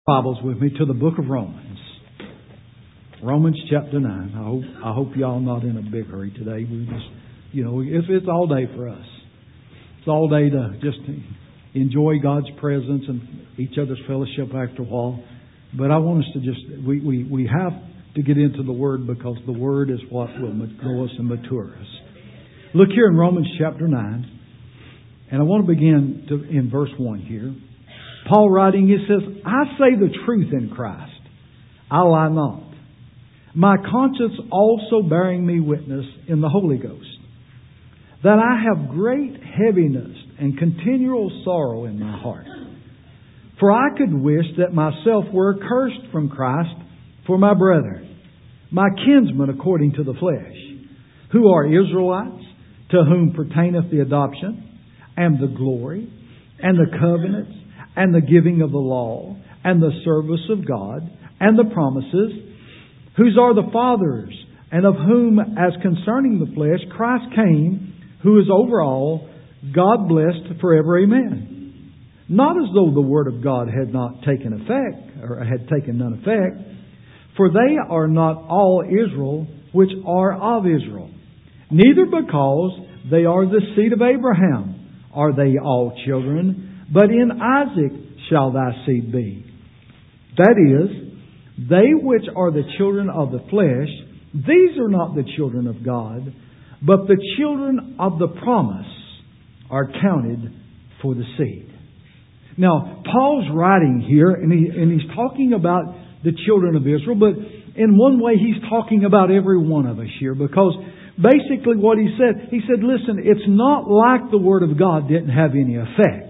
Bibles with me to the book of Romans. Romans chapter 9. I hope y'all not in a big hurry today. We just, it's all day for us. It's all day to just enjoy God's presence and each other's fellowship after a while. But I want us to we have to get into the Word, because the Word is what will grow us and mature us. Look here in Romans chapter 9. And I want to begin in verse 1 here. Paul writing, he says, I say the truth in Christ. I lie not. My conscience also bearing me witness in the Holy Ghost, that I have great heaviness and continual sorrow in my heart. For I could wish that myself were accursed from Christ for my brethren, my kinsmen according to the flesh, who are Israelites, to whom pertaineth the adoption, and the glory, and the covenants, and the giving of the law, and the service of God, and the promises, whose are the fathers, and of whom, as concerning the flesh, Christ came, who is over all, God blessed forever. Amen. Not as though the word of God had not taken effect, or had taken none effect, for they are not all Israel which are of Israel. Neither because they are the seed of Abraham are they all children, but in Isaac shall thy seed be. That is, they which are the children of the flesh, these are not the children of God, but the children of the promise are counted for the seed. Now, Paul's writing here, and he's talking about the children of Israel, but in one way he's talking about every one of us here, because basically what he said, listen, it's not like the Word of God didn't have any effect.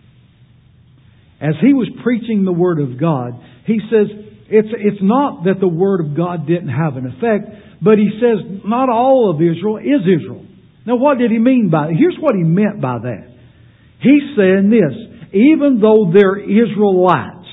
As he was preaching the Word of God, he says, it's not that the Word of God didn't have an effect, but he says, not all of Israel is Israel. Now what did he mean by it? Here's what he meant by that. He's saying this, even though they're Israelites,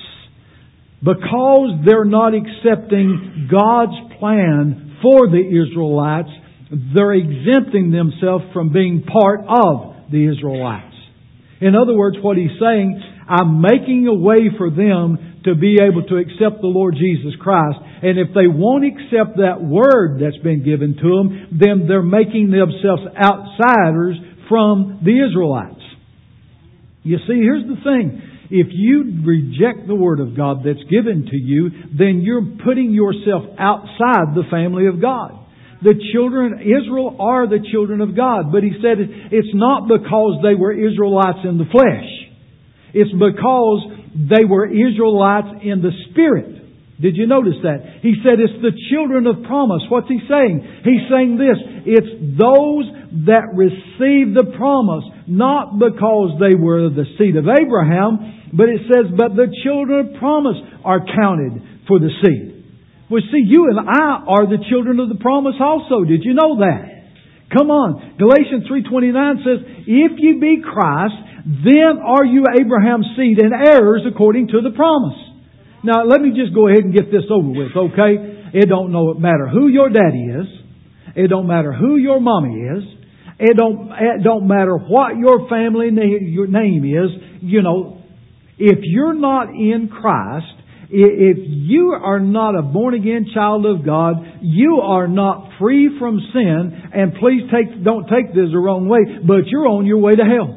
because they're not accepting God's plan for the Israelites, they're exempting themselves from being part of the Israelites. In other words, what he's saying, I'm making a way for them to be able to accept the Lord Jesus Christ. And if they won't accept that word that's been given to them, then they're making themselves outsiders from the Israelites. You see, here's the thing. If you reject the Word of God that's given to you, then you're putting yourself outside the family of God. The children, Israel are the children of God. But he said it's not because they were Israelites in the flesh. It's because they were Israelites in the Spirit. Did you notice that? He said it's the children of promise. What's he saying? He's saying this. It's those that receive the promise, not because they were the seed of Abraham, but it says, but the children of promise are counted for the seed. Well, see, you and I are the children of the promise also. Did you know that? Come on. Galatians 3:29 says, if you be Christ, then are you Abraham's seed and heirs according to the promise. Now, let me just go ahead and get this over with, okay? It don't matter who your daddy is. It don't matter who your mommy is. It don't matter what your family your name is. You know, if you're not in Christ, if you are not a born-again child of God, you are not free from sin. And please don't take this the wrong way, but you're on your way to hell.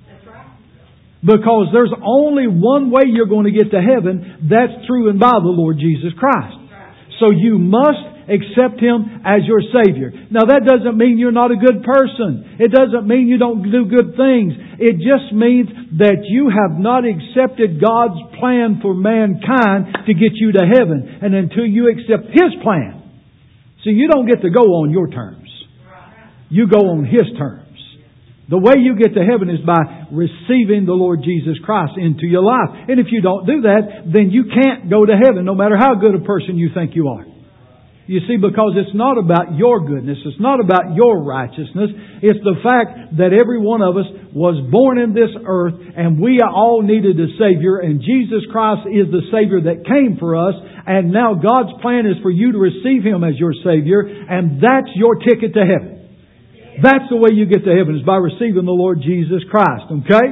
Because there's only one way you're going to get to heaven. That's through and by the Lord Jesus Christ. So you must accept Him as your Savior. Now that doesn't mean you're not a good person. It doesn't mean you don't do good things. It just means that you have not accepted God's plan for mankind to get you to heaven. And until you accept His plan. So you don't get to go on your terms. You go on His terms. The way you get to heaven is by receiving the Lord Jesus Christ into your life. And if you don't do that, then you can't go to heaven no matter how good a person you think you are. You see, because it's not about your goodness. It's not about your righteousness. It's the fact that every one of us was born in this earth and we all needed a Savior. And Jesus Christ is the Savior that came for us. And now God's plan is for you to receive Him as your Savior. And that's your ticket to heaven. That's the way you get to heaven, is by receiving the Lord Jesus Christ. Okay?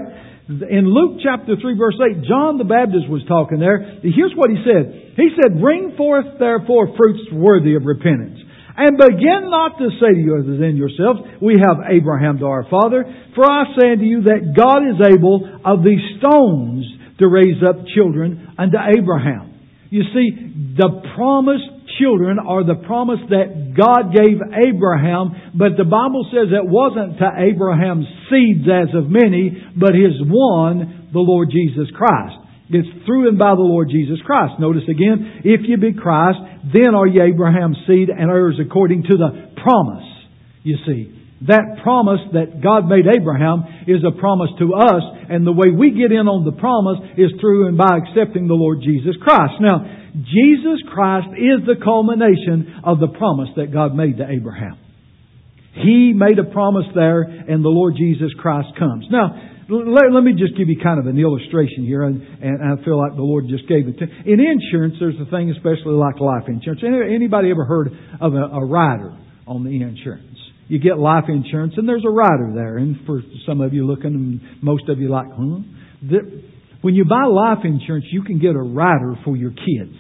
In Luke chapter 3 verse 8, John the Baptist was talking there. Here's what he said. He said, "Bring forth therefore fruits worthy of repentance. And begin not to say to you other than yourselves, we have Abraham to our father. For I say unto you that God is able of these stones to raise up children unto Abraham." You see, the promised children are the promise that God gave Abraham, but the Bible says it wasn't to Abraham's seeds as of many, but his one, the Lord Jesus Christ. It's through and by the Lord Jesus Christ. Notice again, if you be Christ, then are ye Abraham's seed and heirs according to the promise. You see, that promise that God made Abraham is a promise to us, and the way we get in on the promise is through and by accepting the Lord Jesus Christ. Now, Jesus Christ is the culmination of the promise that God made to Abraham. He made a promise there, and the Lord Jesus Christ comes. Now, let me just give you kind of an illustration here, and I feel like the Lord just gave it to. In insurance, there's a thing, especially like life insurance. Anybody ever heard of a rider on the insurance? You get life insurance, and there's a rider there. And for some of you looking, and most of you like, when you buy life insurance, you can get a rider for your kids.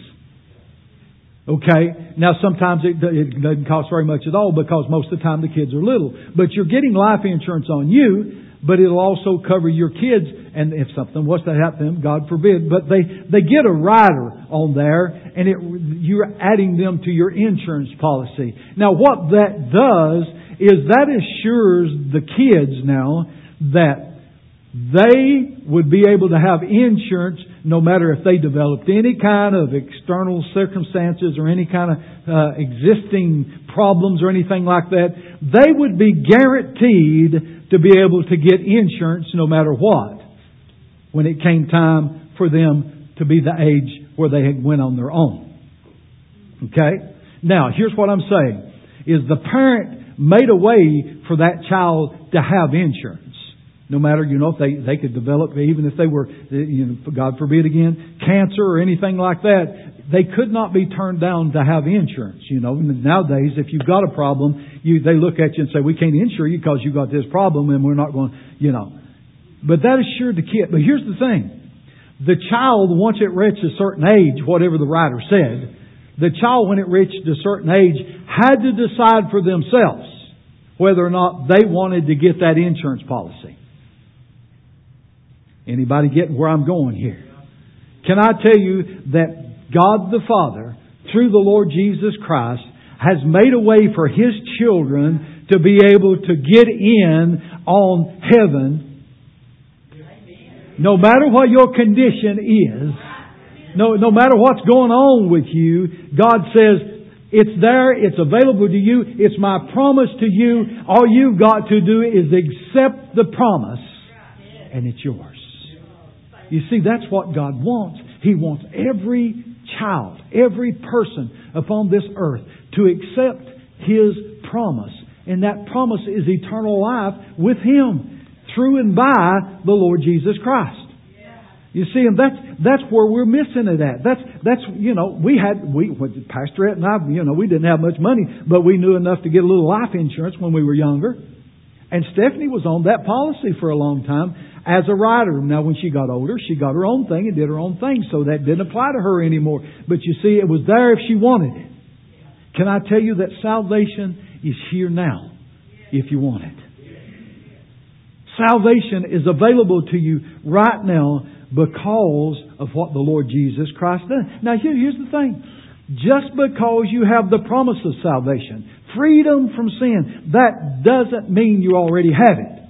Okay? Now, sometimes it doesn't cost very much at all because most of the time the kids are little. But you're getting life insurance on you, but it'll also cover your kids. And if something was to happen to them, God forbid. But they get a rider on there, and you're adding them to your insurance policy. Now, what that does is that assures the kids now that they would be able to have insurance no matter if they developed any kind of external circumstances or any kind of existing problems or anything like that. They would be guaranteed to be able to get insurance no matter what when it came time for them to be the age where they went on their own. Okay? Now, here's what I'm saying, is the parent made a way for that child to have insurance. No matter, if they could develop, even if they were, God forbid again, cancer or anything like that, they could not be turned down to have insurance. Nowadays, if you've got a problem, they look at you and say, "We can't insure you because you've got this problem and we're not going," But that assured the kid. But here's the thing. The child, once it reached a certain age, whatever the writer said, the child, when it reached a certain age, had to decide for themselves whether or not they wanted to get that insurance policy. Anybody getting where I'm going here? Can I tell you that God the Father, through the Lord Jesus Christ, has made a way for His children to be able to get in on heaven, no matter what your condition is, no matter what's going on with you. God says, it's there, it's available to you, it's my promise to you. All you've got to do is accept the promise, and it's yours. You see, that's what God wants. He wants every child, every person upon this earth to accept His promise. And that promise is eternal life with Him through and by the Lord Jesus Christ. You see, and that's where we're missing it at. That's Pastor Ed and I, we didn't have much money, but we knew enough to get a little life insurance when we were younger. And Stephanie was on that policy for a long time as a rider. Now, when she got older, she got her own thing and did her own thing, so that didn't apply to her anymore. But you see, it was there if she wanted it. Can I tell you that salvation is here now if you want it? Salvation is available to you right now because of what the Lord Jesus Christ did. Now, here's the thing. Just because you have the promise of salvation, freedom from sin, that doesn't mean you already have it.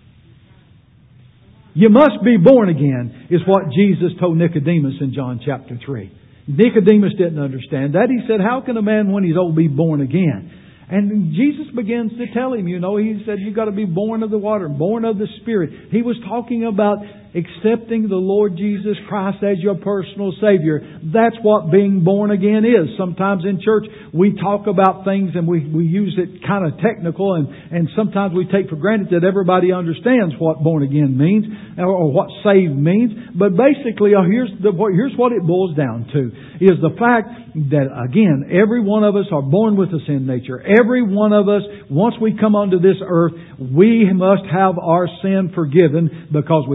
You must be born again, is what Jesus told Nicodemus in John chapter 3. Nicodemus didn't understand that. He said, how can a man when he's old be born again? And Jesus begins to tell him, He said, you've got to be born of the water, born of the Spirit. He was talking about accepting the Lord Jesus Christ as your personal Savior. That's what being born again is. Sometimes in church we talk about things and we use it kind of technical, and sometimes we take for granted that everybody understands what born again means or what saved means. But basically, here's what it boils down to, is the fact that, again, every one of us are born with a sin nature. Every one of us, once we come onto this earth, we must have our sin forgiven because we automatically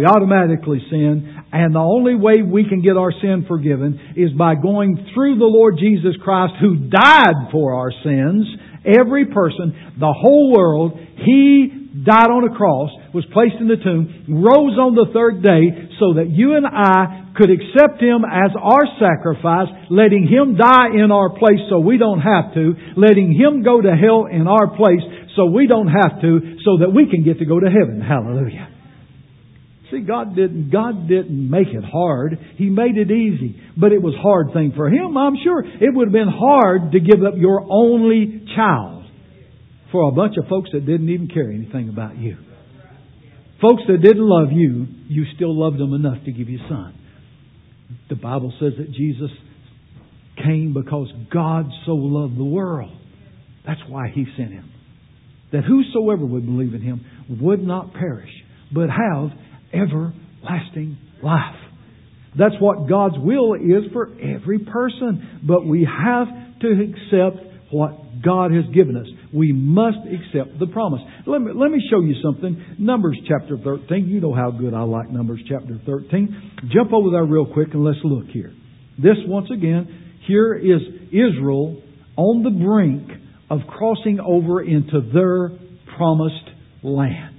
radically sinned, and the only way we can get our sin forgiven is by going through the Lord Jesus Christ, who died for our sins. Every person, the whole world, He died on a cross, was placed in the tomb, rose on the third day so that you and I could accept Him as our sacrifice, letting Him die in our place so we don't have to, letting Him go to hell in our place so we don't have to, so that we can get to go to heaven. Hallelujah. See, God didn't make it hard. He made it easy. But it was a hard thing for Him, I'm sure. It would have been hard to give up your only child for a bunch of folks that didn't even care anything about you. Folks that didn't love you, you still loved them enough to give you Son. The Bible says that Jesus came because God so loved the world. That's why He sent Him. That whosoever would believe in Him would not perish, but have everlasting life. That's what God's will is for every person. But we have to accept what God has given us. We must accept the promise. Let me show you something. Numbers chapter 13. You know how good I like Numbers chapter 13. Jump over there real quick and let's look here. This, once again, here is Israel on the brink of crossing over into their promised land.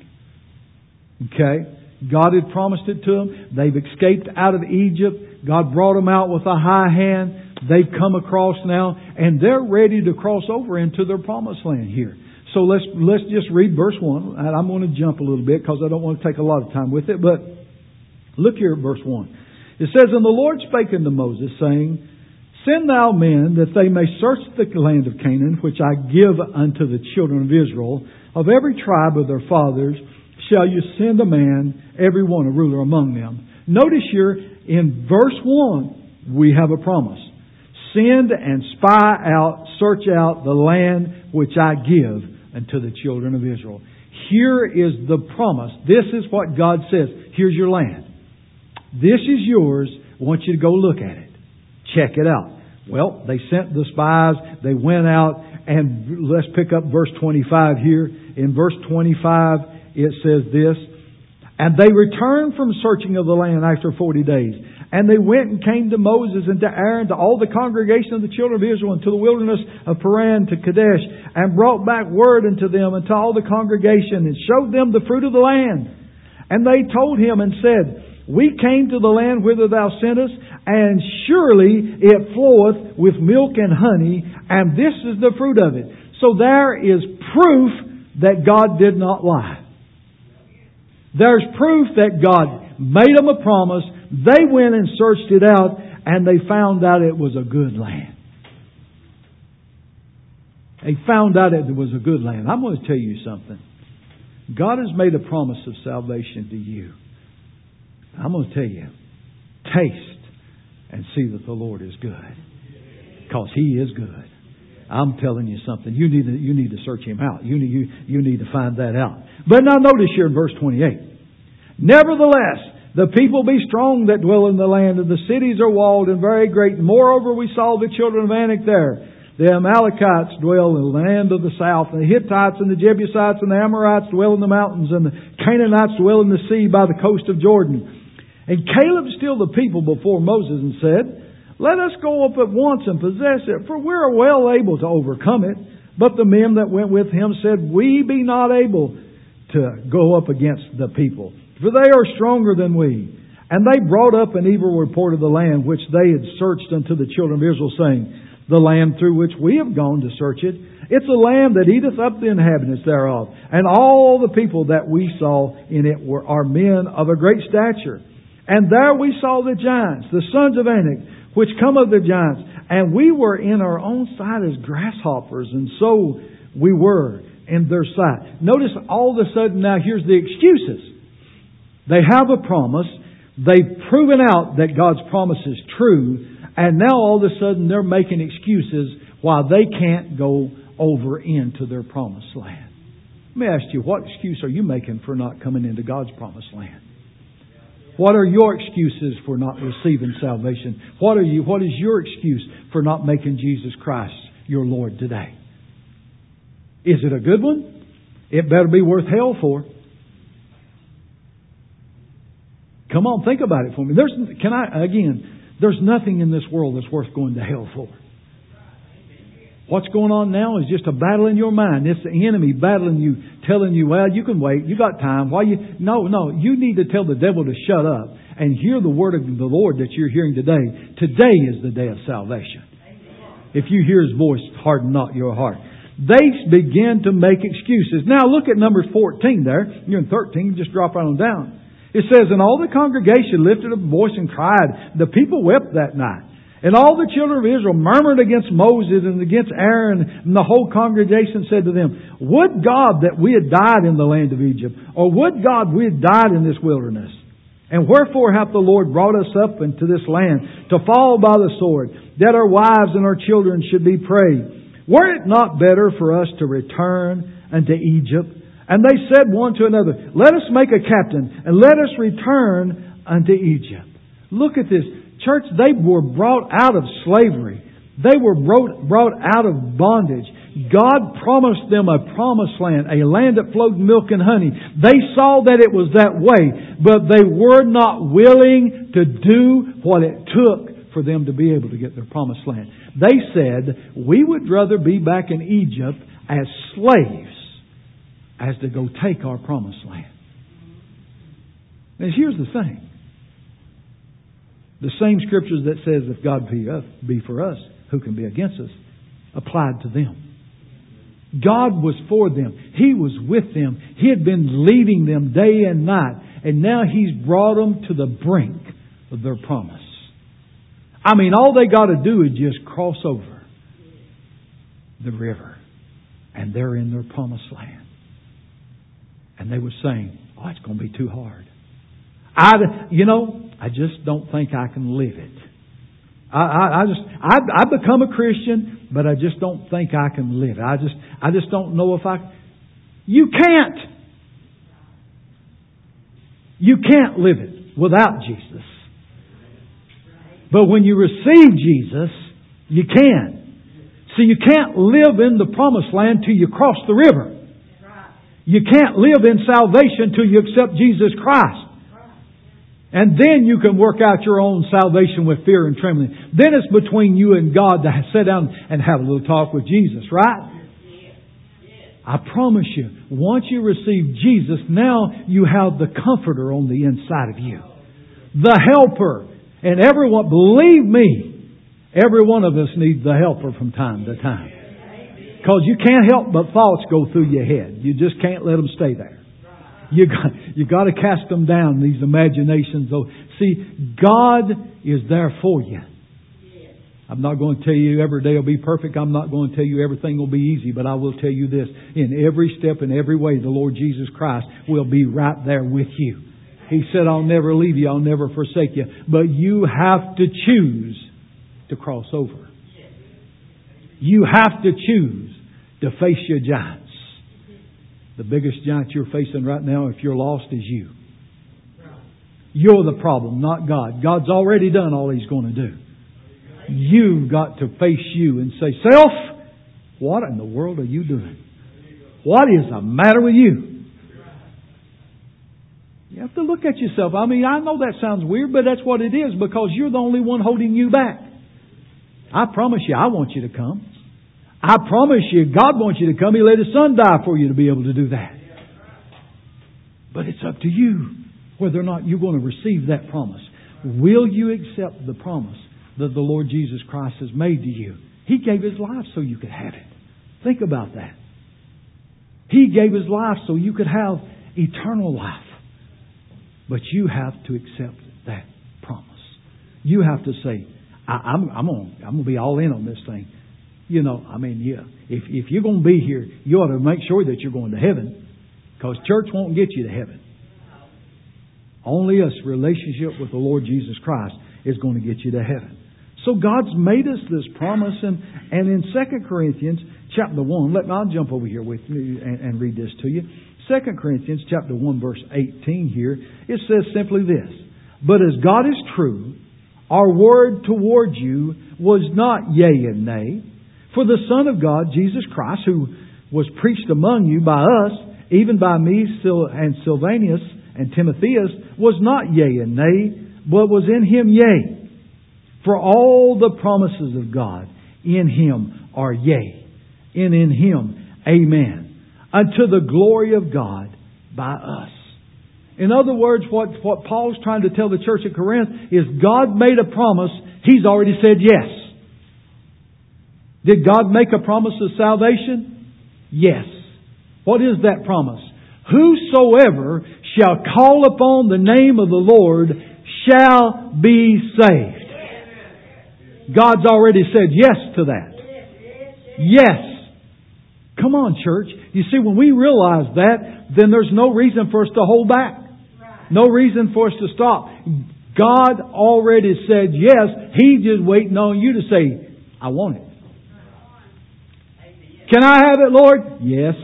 Okay? God had promised it to them. They've escaped out of Egypt. God brought them out with a high hand. They've come across now, and they're ready to cross over into their promised land here. So let's just read verse 1. And I'm going to jump a little bit because I don't want to take a lot of time with it. But look here at verse 1. It says, "And the Lord spake unto Moses, saying, Send thou men, that they may search the land of Canaan, which I give unto the children of Israel. Of every tribe of their fathers shall you send a man, every one a ruler among them." Notice here in verse 1, we have a promise. Send and spy out, search out the land which I give unto the children of Israel. Here is the promise. This is what God says. Here's your land. This is yours. I want you to go look at it. Check it out. Well, they sent the spies. They went out, and let's pick up verse 25 here. In verse 25, it says this, "And they returned from searching of the land after 40 days. And they went and came to Moses and to Aaron, to all the congregation of the children of Israel, and to the wilderness of Paran, to Kadesh, and brought back word unto them and to all the congregation, and showed them the fruit of the land. And they told him and said, We came to the land whither thou sentest, and surely it floweth with milk and honey, and this is the fruit of it." So there is proof that God did not lie. There's proof that God made them a promise. They went and searched it out, and they found out it was a good land. They found out it was a good land. I'm going to tell you something. God has made a promise of salvation to you. I'm going to tell you, taste and see that the Lord is good. Because He is good. I'm telling you something. You need to search Him out. You need to find that out. But now notice here in verse 28. "Nevertheless, the people be strong that dwell in the land, and the cities are walled and very great. Moreover, we saw the children of Anak there. The Amalekites dwell in the land of the south, and the Hittites and the Jebusites and the Amorites dwell in the mountains, and the Canaanites dwell in the sea by the coast of Jordan. And Caleb stilled the people before Moses and said, Let us go up at once and possess it, for we are well able to overcome it. But the men that went with him said, We be not able to go up against the people, for they are stronger than we. And they brought up an evil report of the land which they had searched unto the children of Israel, saying, The land through which we have gone to search it, it's a land that eateth up the inhabitants thereof. And all the people that we saw in it are men of a great stature. And there we saw the giants, the sons of Anak, which come of the giants. And we were in our own sight as grasshoppers, and so we were in their sight." Notice all of a sudden now here's the excuses. They have a promise. They've proven out that God's promise is true. And now all of a sudden they're making excuses why they can't go over into their promised land. Let me ask you, what excuse are you making for not coming into God's promised land? What are your excuses for not receiving salvation? What is your excuse for not making Jesus Christ your Lord today? Is it a good one? It better be worth hell for. Come on, think about it for me. There's nothing in this world that's worth going to hell for. What's going on now is just a battle in your mind. It's the enemy battling you, telling you, well, you can wait. You got time. No. You need to tell the devil to shut up and hear the word of the Lord that you're hearing today. Today is the day of salvation. If you hear His voice, harden not your heart. They began to make excuses. Now look at Numbers 14 there. You're in 13. Just drop right on down. It says, and all the congregation lifted up a voice and cried. The people wept that night. And all the children of Israel murmured against Moses and against Aaron. And the whole congregation said to them, would God that we had died in the land of Egypt, or would God we had died in this wilderness? And wherefore hath the Lord brought us up into this land to fall by the sword, that our wives and our children should be prey? Were it not better for us to return unto Egypt? And they said one to another, let us make a captain, and let us return unto Egypt. Look at this. Church, they were brought out of slavery. They were brought out of bondage. God promised them a promised land, a land that flowed milk and honey. They saw that it was that way, but they were not willing to do what it took for them to be able to get their promised land. They said, we would rather be back in Egypt as slaves as to go take our promised land. Now here's the thing. The same scriptures that says if God be for us, who can be against us, applied to them. God was for them. He was with them. He had been leading them day and night. And now He's brought them to the brink of their promise. I mean, all they got to do is just cross over the river. And they're in their promised land. And they were saying, oh, it's going to be too hard. I just don't think I can live it. I become a Christian, but I just don't think I can live it. I just don't know if you can't. You can't live it without Jesus. But when you receive Jesus, you can. See, you can't live in the promised land till you cross the river. You can't live in salvation till you accept Jesus Christ. And then you can work out your own salvation with fear and trembling. Then it's between you and God to sit down and have a little talk with Jesus, right? I promise you, once you receive Jesus, now you have the Comforter on the inside of you. The Helper. And everyone, believe me, every one of us needs the Helper from time to time. Because you can't help but thoughts go through your head. You just can't let them stay there. You got to cast them down, these imaginations. See, God is there for you. I'm not going to tell you every day will be perfect. I'm not going to tell you everything will be easy. But I will tell you this. In every step, in every way, the Lord Jesus Christ will be right there with you. He said, I'll never leave you. I'll never forsake you. But you have to choose to cross over. You have to choose to face your giants. The biggest giant you're facing right now, if you're lost, is you. You're the problem, not God. God's already done all He's going to do. You've got to face you and say, self, what in the world are you doing? What is the matter with you? You have to look at yourself. I mean, I know that sounds weird, but that's what it is, because you're the only one holding you back. I promise you, I want you to come. I promise you, God wants you to come. He let His Son die for you to be able to do that. But it's up to you whether or not you're going to receive that promise. Will you accept the promise that the Lord Jesus Christ has made to you? He gave His life so you could have it. Think about that. He gave His life so you could have eternal life. But you have to accept that promise. You have to say, I'm going to be all in on this thing. You know, I mean, yeah. If you're going to be here, you ought to make sure that you're going to heaven. Because church won't get you to heaven. Only a relationship with the Lord Jesus Christ is going to get you to heaven. So God's made us this promise. And in 2 Corinthians chapter 1, I'll jump over here with you and read this to you. 2 Corinthians chapter 1 verse 18 here, it says simply this. But as God is true, our word toward you was not yea and nay. For the Son of God, Jesus Christ, who was preached among you by us, even by me and Silvanus, and Timotheus was not yea and nay, but was in Him yea. For all the promises of God in Him are yea, and in Him amen, unto the glory of God by us. In other words, what Paul's trying to tell the church at Corinth is God made a promise. He's already said yes. Did God make a promise of salvation? Yes. What is that promise? Whosoever shall call upon the name of the Lord shall be saved. God's already said yes to that. Yes. Come on, church. You see, when we realize that, then there's no reason for us to hold back. No reason for us to stop. God already said yes. He's just waiting on you to say, I want it. Can I have it, Lord? Yes.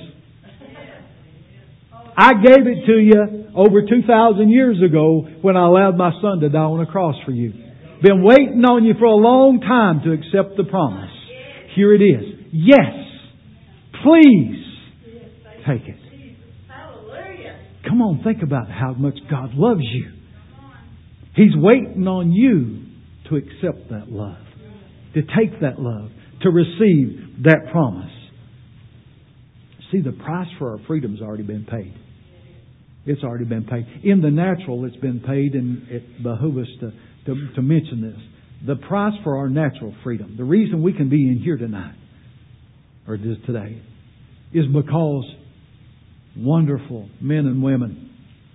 I gave it to you over 2,000 years ago when I allowed my son to die on a cross for you. Been waiting on you for a long time to accept the promise. Here it is. Yes. Please take it. Come on, think about how much God loves you. He's waiting on you to accept that love, to take that love, to receive that promise. See, the price for our freedom's already been paid. It's already been paid. In the natural, it's been paid, and it behooves us to mention this. The price for our natural freedom, the reason we can be in here tonight, or today, is because wonderful men and women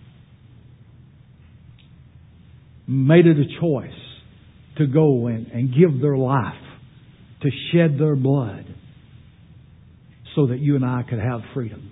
made it a choice to go and give their life, to shed their blood, so that you and I could have freedom.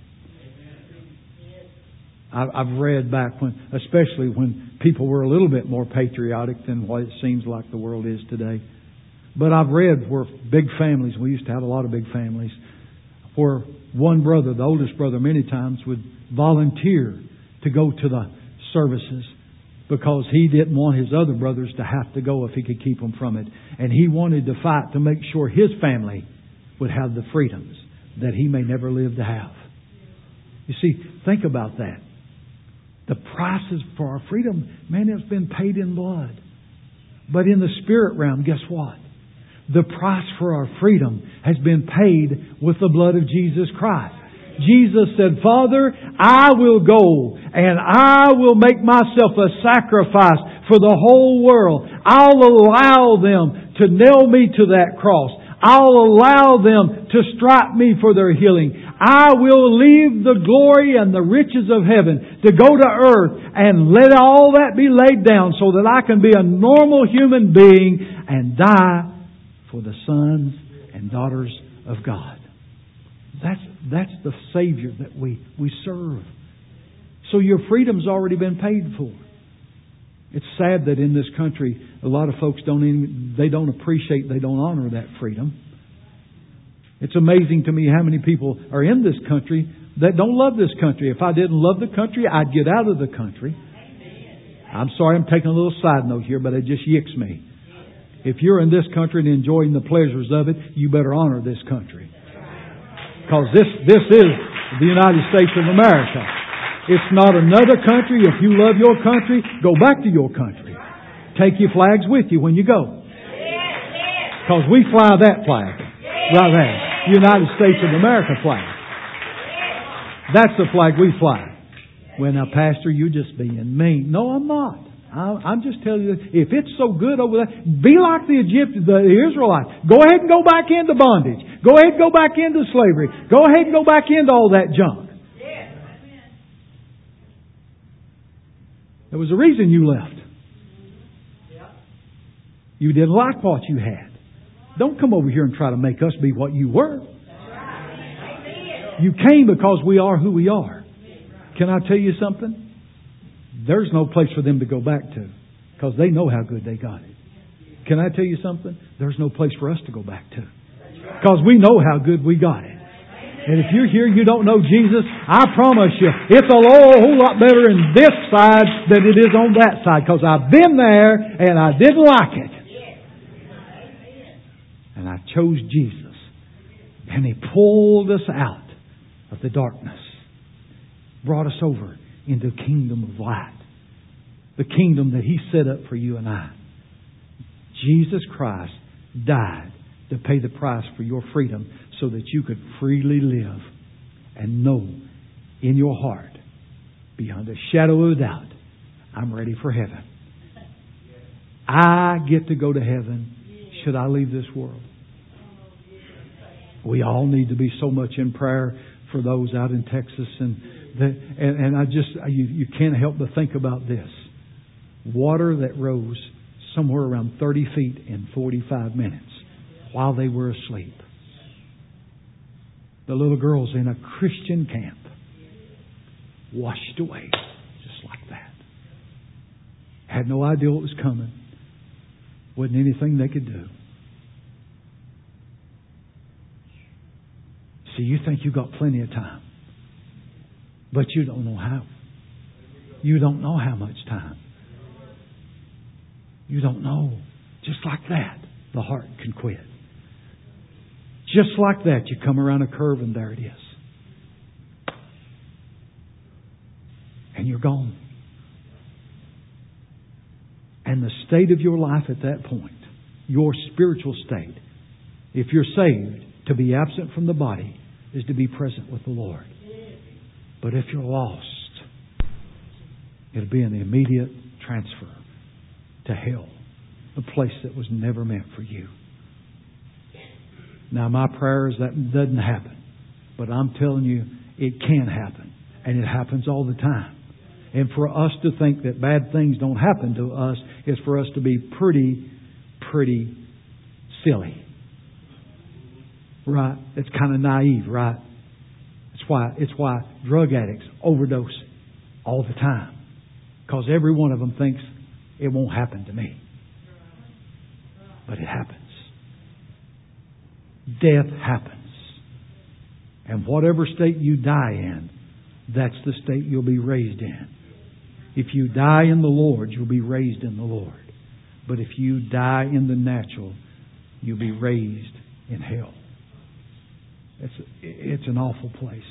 I've read back when, especially when people were a little bit more patriotic than what it seems like the world is today. But I've read where big families, we used to have a lot of big families, where one brother, the oldest brother, many times would volunteer to go to the services because he didn't want his other brothers to have to go if he could keep them from it. And he wanted to fight to make sure his family would have the freedoms that he may never live to have. You see, think about that. The prices for our freedom, man, it's been paid in blood. But in the spirit realm, guess what? The price for our freedom has been paid with the blood of Jesus Christ. Jesus said, Father, I will go and I will make myself a sacrifice for the whole world. I'll allow them to nail me to that cross. I'll allow them to strike me for their healing. I will leave the glory and the riches of heaven to go to earth and let all that be laid down so that I can be a normal human being and die for the sons and daughters of God. That's the Savior that we serve. So your freedom's already been paid for. It's sad that in this country a lot of folks don't appreciate, they don't honor that freedom. It's amazing to me how many people are in this country that don't love this country. If I didn't love the country, I'd get out of the country. I'm sorry, I'm taking a little side note here, but it just yicks me. If you're in this country and enjoying the pleasures of it, you better honor this country. Because this is the United States of America. It's not another country. If you love your country, go back to your country. Take your flags with you when you go. Because we fly that flag right there. United States of America flag. That's the flag we fly. Well, now, Pastor, you're just being mean. No, I'm not. I'm just telling you, if it's so good over there, be like the Israelites. Go ahead and go back into bondage. Go ahead and go back into slavery. Go ahead and go back into all that junk. There was a reason you left. You didn't like what you had. Don't come over here and try to make us be what you were. You came because we are who we are. Can I tell you something? There's no place for them to go back to because they know how good they got it. Can I tell you something? There's no place for us to go back to because we know how good we got it. And if you're here, you don't know Jesus, I promise you, it's a whole lot better in this side than it is on that side because I've been there and I didn't like it. And I chose Jesus. And He pulled us out of the darkness. Brought us over into the kingdom of light. The kingdom that He set up for you and I. Jesus Christ died to pay the price for your freedom so that you could freely live and know in your heart, beyond a shadow of a doubt, I'm ready for heaven. I get to go to heaven should I leave this world. We all need to be so much in prayer for those out in Texas, and I just you can't help but think about this. Water that rose somewhere around 30 feet in 45 minutes while they were asleep. The little girls in a Christian camp washed away just like that. Had no idea what was coming. Wasn't anything they could do. See, you think you've got plenty of time. But you don't know how. You don't know how much time. You don't know. Just like that, the heart can quit. Just like that, you come around a curve and there it is. And you're gone. And the state of your life at that point, your spiritual state, if you're saved, to be absent from the body is to be present with the Lord. But if you're lost, it'll be an immediate transfer to hell, a place that was never meant for you. Now, my prayer is that doesn't happen. But I'm telling you, it can happen. And it happens all the time. And for us to think that bad things don't happen to us is for us to be pretty silly. Right? It's kind of naive, right? It's why drug addicts overdose all the time. Because every one of them thinks it won't happen to me. But it happens. Death happens. And whatever state you die in, that's the state you'll be raised in. If you die in the Lord, you'll be raised in the Lord. But if you die in the natural, you'll be raised in hell. It's an awful place.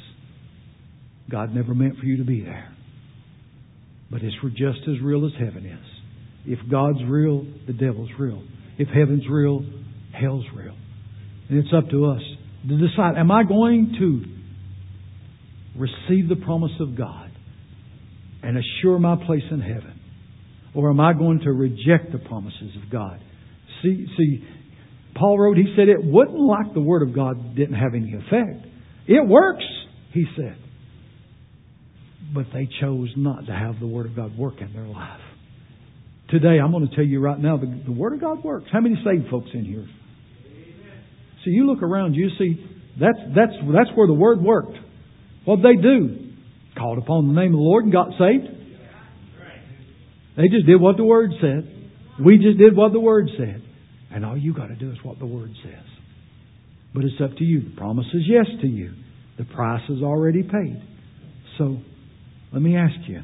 God never meant for you to be there. But it's just as real as heaven is. If God's real, the devil's real. If heaven's real, hell's real. And it's up to us to decide, am I going to receive the promise of God and assure my place in heaven? Or am I going to reject the promises of God? See, Paul wrote, he said it wasn't like the Word of God didn't have any effect. It works, he said. But they chose not to have the Word of God work in their life. Today, I'm going to tell you right now, the Word of God works. How many saved folks in here? See, you look around, you see, that's where the Word worked. What'd they do? Called upon the name of the Lord and got saved. They just did what the Word said. We just did what the Word said. And all you got to do is what the Word says. But it's up to you. The promise is yes to you. The price is already paid. So, let me ask you,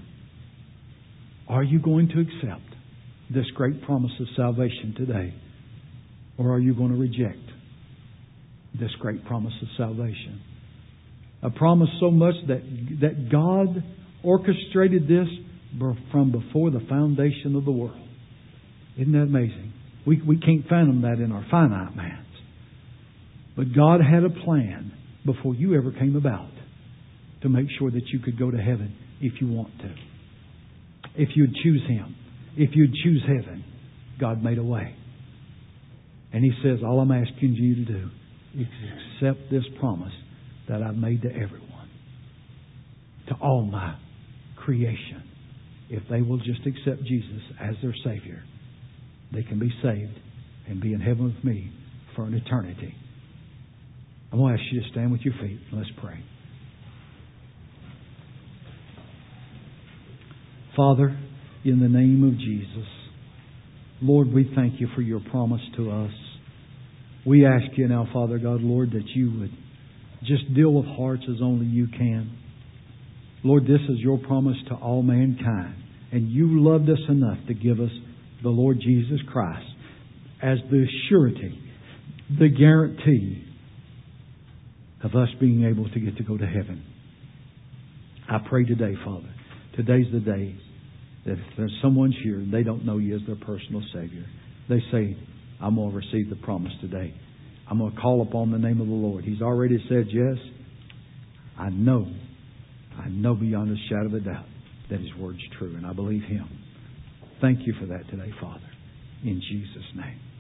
are you going to accept this great promise of salvation today? Or are you going to reject this great promise of salvation? A promise so much that God orchestrated this from before the foundation of the world. Isn't that amazing? We can't fathom that in our finite minds. But God had a plan before you ever came about to make sure that you could go to heaven if you want to. If you'd choose Him. If you'd choose heaven. God made a way. And He says, all I'm asking you to do is accept this promise that I've made to everyone. To all my creation. If they will just accept Jesus as their Savior, they can be saved and be in heaven with me for an eternity. I'm going to ask you to stand with your feet and let's pray. Father, in the name of Jesus, Lord, we thank You for Your promise to us. We ask You now, Father God, Lord, that You would just deal with hearts as only You can. Lord, this is Your promise to all mankind. And You loved us enough to give us the Lord Jesus Christ as the surety, the guarantee of us being able to get to go to heaven. I pray today, Father, Today's the day that if there's someone here and they don't know You as their personal Savior, they say, I'm going to receive the promise today. I'm going to call upon the name of the Lord. He's already said yes. I know beyond a shadow of a doubt that His Word's true, and I believe Him. Thank You for that today, Father. In Jesus' name.